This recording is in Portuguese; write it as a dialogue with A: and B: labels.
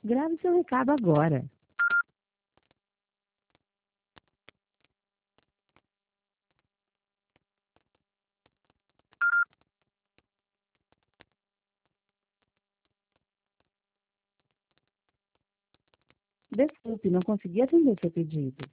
A: Grave seu recado agora. Desculpe, não consegui atender seu pedido.